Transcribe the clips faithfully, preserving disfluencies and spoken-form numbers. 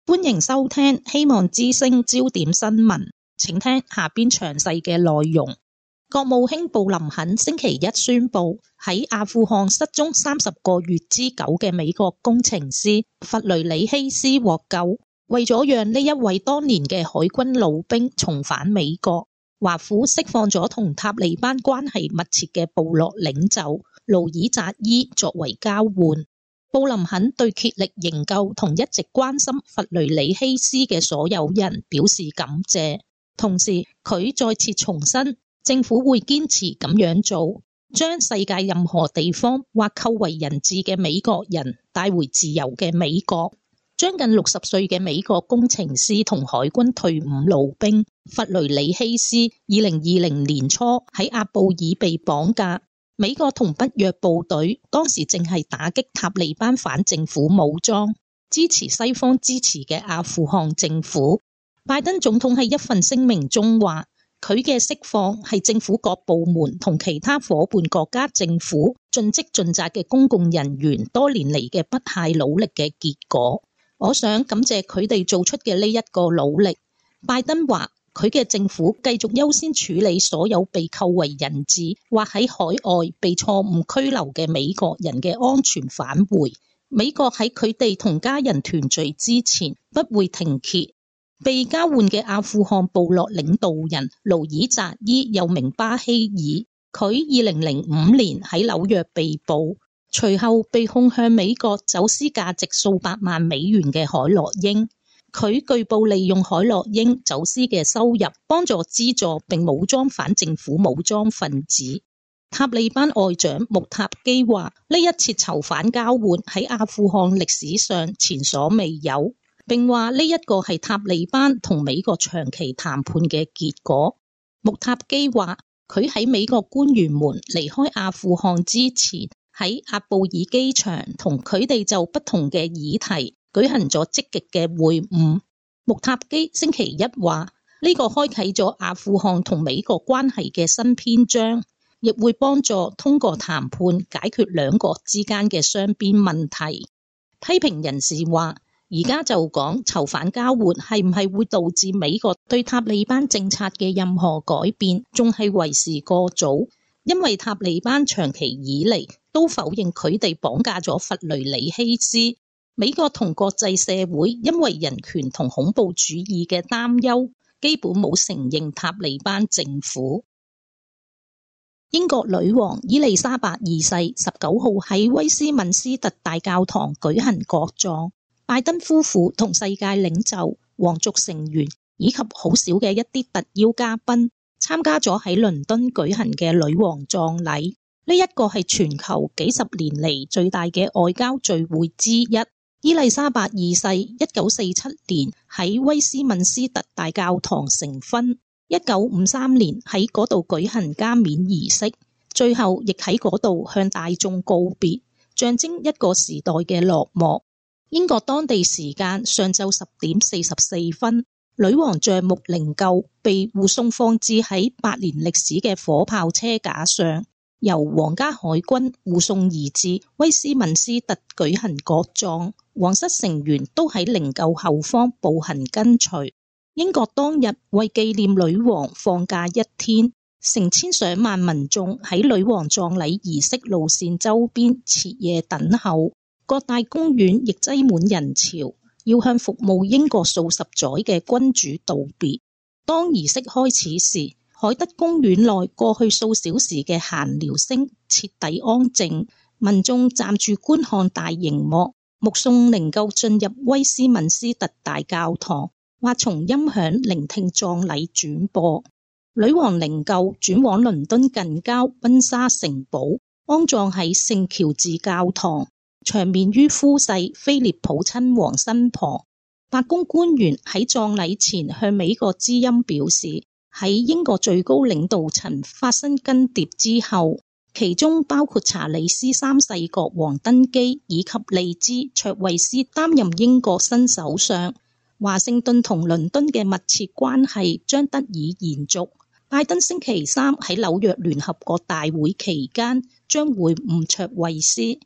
歡迎收聽希望之聲焦點新聞，請聽下邊詳細嘅內容。國務卿布林肯星期一宣布，喺阿富汗失蹤三十個月之久嘅美國工程師弗雷里希斯獲救。為咗讓呢一位當年嘅海軍老兵重返美國，華府釋放咗同塔利班關係密切嘅部落領袖盧爾扎伊作為交換。布林肯對竭力營救同一直關心弗雷里希斯嘅所有人表示感謝，同時佢再次重申政府會堅持咁樣做，將世界任何地方或扣為人質嘅美國人帶回自由嘅美國。將近六十歲嘅美國工程師同海軍退伍老兵弗雷里希斯，二零二零年初喺阿布爾被綁架。美國同北約部隊當時正係打擊塔利班反政府武裝，支持西方支持嘅阿富汗政府。拜登總統喺一份聲明中話，佢嘅釋放係政府各部門同其他夥伴國家政府盡職盡責嘅公共人員多年嚟嘅不懈努力嘅結果。我想感謝佢哋做出嘅呢一個努力。拜登話，佢嘅政府繼續優先處理所有被扣為人質或喺海外被錯誤拘留嘅美國人嘅安全返回。美國喺佢哋同家人團聚之前不會停歇。被交換嘅阿富汗部落領導人盧爾扎伊又名巴希爾，佢二零零五年喺紐約被捕，隨後被控向美國走私價值數百萬美元嘅海洛因。佢據報利用海洛因走私嘅收入幫助資助並武裝反政府武裝分子。塔利班外長穆塔基話，呢一次囚犯交換喺阿富汗歷史上前所未有，並話呢一個係塔利班同美國長期談判嘅結果。穆塔基話，佢喺美國官員們離開阿富汗之前，喺阿布爾機場同佢哋就不同嘅議題舉行咗積極嘅會晤。穆塔基星期一話，呢個開啟咗阿富汗同美國關係嘅新篇章，亦會幫助通過談判解決兩國之間嘅雙邊問題。批評人士話，而家就講囚犯交換係唔係會導致美國對塔利班政策嘅任何改變，仲係為時過早，因為塔利班長期以嚟都否認佢哋綁架咗弗雷里希斯。美國同國際社會因為人權同恐怖主義嘅擔憂，基本冇承認塔利班政府。英國女王伊麗莎白二世十九號喺威斯敏斯特大教堂舉行國葬，拜登夫婦同世界領袖、皇族成員以及好少嘅一啲特邀嘉賓參加咗喺倫敦舉行嘅女王葬禮。呢一個係全球幾十年嚟最大嘅外交聚會之一。伊麗莎白二世一九四七年喺威斯敏斯特大教堂成婚，一九五三年喺嗰度舉行加冕儀式，最後亦喺嗰度向大眾告別，象徵一個時代嘅落幕。英國當地時間上晝十點四十四分，女王帳幕靈柩被護送放置喺百年歷史嘅火炮車架上，由皇家海軍護送移至威斯敏斯特舉行國葬。皇室成員都喺靈柩後方步行跟隨。英國當日為紀念女王放假一天，成千上萬民眾喺女王葬禮儀式路線周邊徹夜等候，各大公園亦擠滿人潮，要向服務英國數十載嘅君主道別。當儀式開始時，海德公園內過去數小時嘅閒聊聲徹底安靜，民眾站住觀看大熒幕，目送靈柩進入威斯敏斯特大教堂，或從音響聆聽葬禮轉播。女王靈柩轉往倫敦近郊溫莎城堡，安葬喺聖喬治教堂，長眠於夫婿菲利普親王身旁。白宮官員喺葬禮前向美國之音表示，喺英國最高領導層發生更迭之後，其中包括查理斯三世國王登基以及利茲卓慧斯擔任英國新首相，華盛頓同倫敦嘅密切關係將得以延續。拜登星期三喺紐約聯合國大會期間將會晤卓慧斯。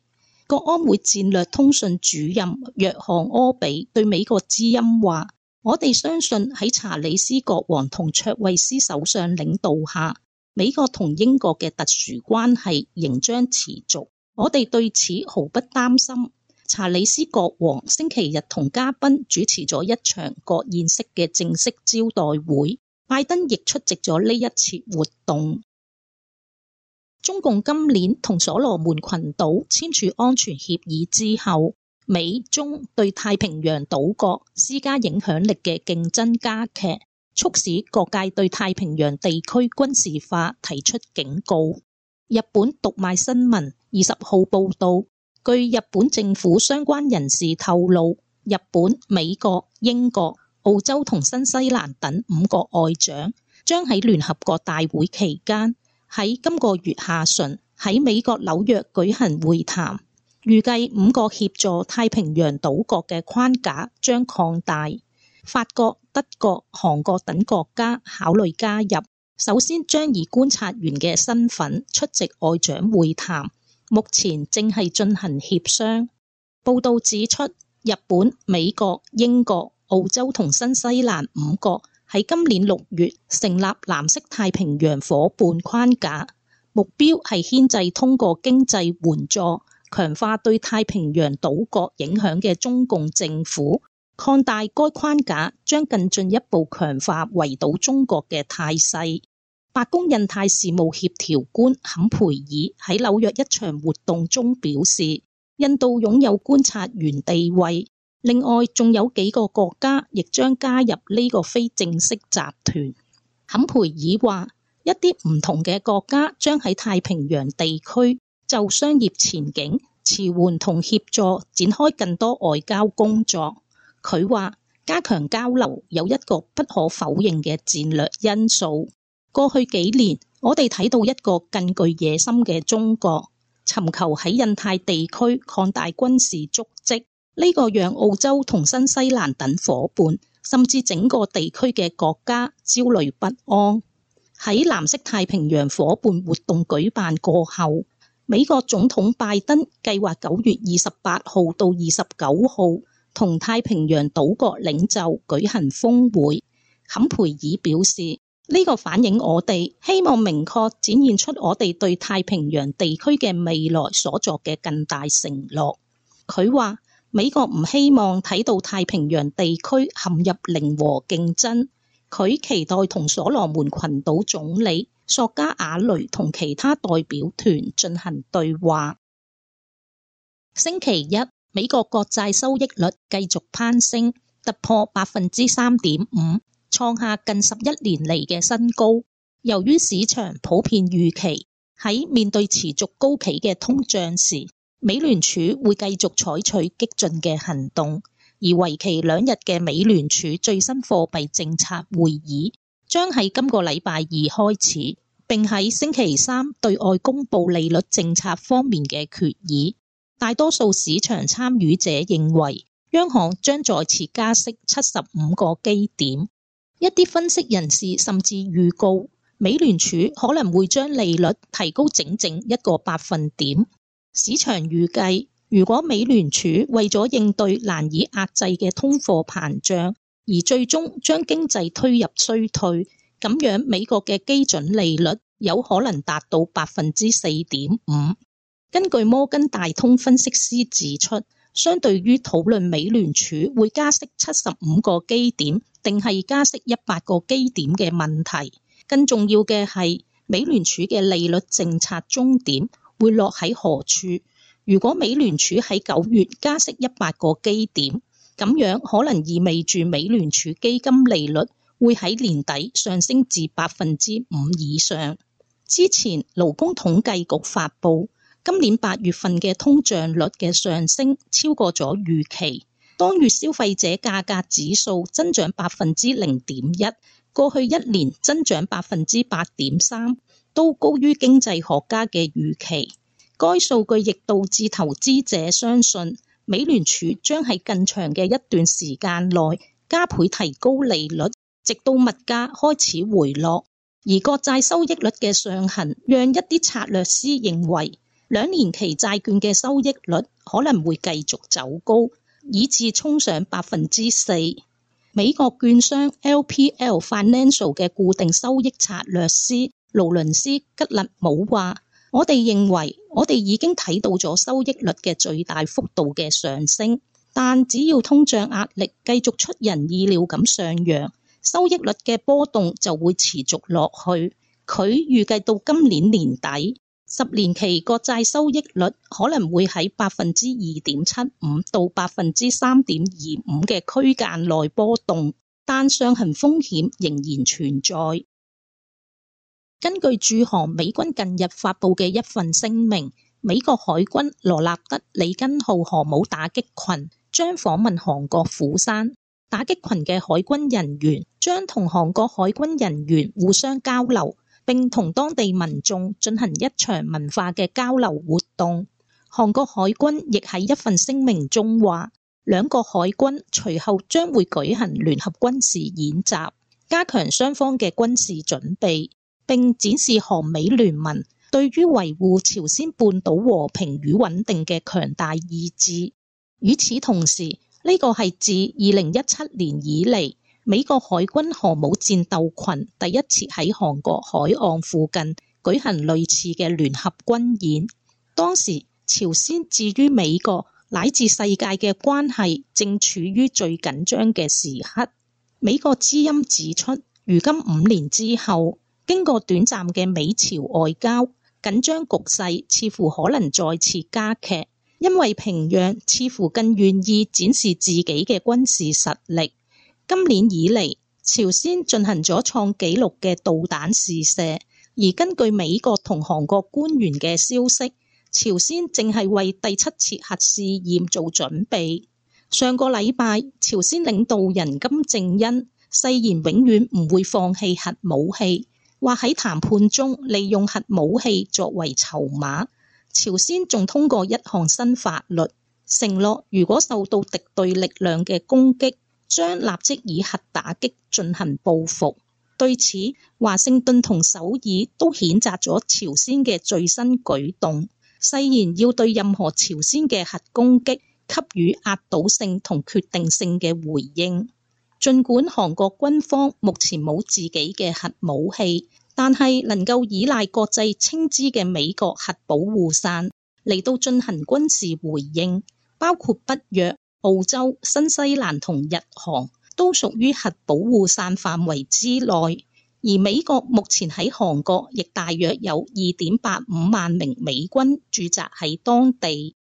國安會戰略通訊主任約翰柯比對美國之音話：我哋相信喺查理斯國王同卓慧思首相領導下，美國同英國嘅特殊關係仍將持續。我哋對此毫不擔心。查理斯國王星期日同嘉賓主持咗一場國宴式嘅正式招待會，拜登亦出席咗呢一次活動。中共今年同所羅門群島簽署安全協議之後，美中對太平洋島國施加影響力嘅競爭加劇，促使各界對太平洋地區軍事化提出警告。日本讀賣新聞二十號報道，據日本政府相關人士透露，日本、美國、英國、澳洲同新西蘭等五個外長將喺聯合國大會期間喺今個月下旬喺美國紐約舉行會談，預計五個協助太平洋島國嘅框架將擴大。法國、德國、韓國等國家考慮加入，首先將以觀察員嘅身份出席外長會談，目前正係進行協商。報道指出，日本、美國、英國、澳洲同新西蘭五國喺今年六月成立藍色太平洋夥伴框架，目標係牽制通過經濟援助強化對太平洋島國影響嘅中共政府。擴大該框架將更進一步強化圍堵中國嘅態勢。白宮印太事務協調官坎培爾喺紐約一場活動中表示，印度擁有觀察員地位。另外，仲有幾個國家亦將加入呢個非正式集團。坎培爾話，一啲唔同嘅國家將喺太平洋地區就商業前景、馳援同協助展開更多外交工作。佢話，加強交流有一個不可否認嘅戰略因素。過去幾年，我哋睇到一個更具野心嘅中國，尋求喺印太地區擴大軍事足跡。呢個讓澳洲同新西蘭等夥伴，甚至整個地區嘅國家焦慮不安。喺藍色太平洋夥伴活動舉辦過後，美國總統拜登計劃九月二十八號到二十九號同太平洋島國領袖舉行峰會。坎培爾表示，呢個反映我哋希望明確展現出我哋對太平洋地區嘅未來所作嘅更大承諾。佢話，美國唔希望睇到太平洋地區陷入零和競爭，佢期待同所羅門群島總理索加瓦雷同其他代表團進行對話。星期一，美國國債收益率繼續攀升，突破百分之三點五，創下近十一年嚟嘅新高。由於市場普遍預期喺面對持續高企嘅通脹時，美聯儲會繼續採取激進嘅行動，而為期兩日嘅美聯儲最新貨幣政策會議將喺今個禮拜二開始，並喺星期三對外公布利率政策方面嘅決議。大多數市場參與者認為，央行將再次加息七十五個基點。一啲分析人士甚至預告，美聯儲可能會將利率提高整整一個百分點。市場預計，如果美聯儲為咗應對難以壓制嘅通貨膨脹，而最終將經濟推入衰退，咁樣美國嘅基準利率有可能達到百分之四點五。根據摩根大通分析師指出，相對於討論美聯儲會加息七十五個基點，定係加息一百個基點嘅問題，更重要嘅係美聯儲嘅利率政策終點會落喺何處？如果美聯儲喺九月加息一百個基點，咁樣可能意味住美聯儲基金利率會喺年底上升至百分之五以上。之前勞工統計局發布今年八月份嘅通脹率嘅上升超過咗預期，當月消費者價格指數增長百分之零點一，過去一年增長百分之八點三。都高於經濟學家嘅預期，該數據亦導致投資者相信美聯儲將喺更長嘅一段時間內加倍提高利率，直到物價開始回落。而國債收益率嘅上行，讓一啲策略師認為兩年期債券嘅收益率可能會繼續走高，以致衝上百分之四。美國券商 L P L Financial 嘅固定收益策略師勞倫斯吉勒姆話：我哋認為我哋已經睇到咗收益率嘅最大幅度嘅上升，但只要通脹壓力繼續出人意料咁上揚，收益率嘅波動就會持續落去。佢預計到今年年底，十年期國債收益率可能會喺百分之二點七五到百分之三點二五嘅區間內波動，但上行風險仍然存在。根據駐韓美軍近日發布嘅一份聲明，美國海軍羅納德里根號航母打擊群將訪問韓國釜山。打擊群嘅海軍人員將同韓國海軍人員互相交流，並同當地民眾進行一場文化嘅交流活動。韓國海軍亦喺一份聲明中話，兩國海軍隨後將會舉行聯合軍事演習，加強雙方嘅軍事準備，並展示韓美聯盟對於維護朝鮮半島和平與穩定嘅強大意志。與此同時，呢個係自二零一七年以嚟，美國海軍航母戰鬥群第一次喺韓國海岸附近舉行類似嘅聯合軍演。當時朝鮮至於美國乃至世界嘅關係正處於最緊張嘅時刻。美國之音指出，如今五年之後，經過短暫嘅美朝外交，緊張局勢似乎可能再次加劇，因為平壤似乎更願意展示自己嘅軍事實力。今年以嚟，朝鮮進行咗創紀錄嘅導彈試射，而根據美國同韓國官員嘅消息，朝鮮正係為第七次核試驗做準備。上個禮拜，朝鮮領導人金正恩誓言永遠唔會放棄核武器，或喺談判中利用核武器作為籌碼。朝鮮仲通過一項新法律，承諾如果受到敵對力量嘅攻擊，將立即以核打擊進行報復。對此，華盛頓同首爾都譴責咗朝鮮嘅最新舉動，誓言要對任何朝鮮嘅核攻擊給予壓倒性同決定性嘅回應。儘管韓國軍方目前冇自己嘅核武器，但係能夠依賴國際稱之嘅美國核保護傘嚟到進行軍事回應，包括北約、澳洲、新西蘭同日韓都屬於核保護傘範圍之內。而美國目前喺韓國亦大約有二點八五萬名美軍駐紮喺當地。